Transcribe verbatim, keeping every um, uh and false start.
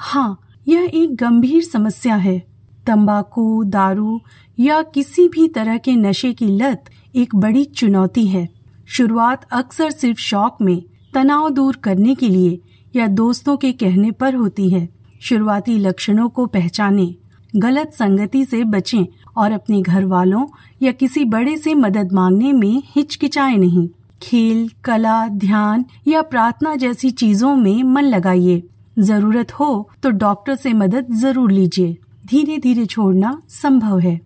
हाँ, यह एक गंभीर समस्या है। तंबाकू, दारू या किसी भी तरह के नशे की लत एक बड़ी चुनौती है। शुरुआत अक्सर सिर्फ शौक में तनाव दूर करने के लिए या दोस्तों के कहने पर होती है। शुरुआती लक्षणों को पहचानें, गलत संगति से बचें और अपने घर वालों या किसी बड़े से मदद मांगने में हिचकिचाएं नहीं। खेल, कला, ध्यान या प्रार्थना जैसी चीजों में मन लगाइए। जरूरत हो तो डॉक्टर से मदद जरूर लीजिए। धीरे धीरे छोड़ना संभव है।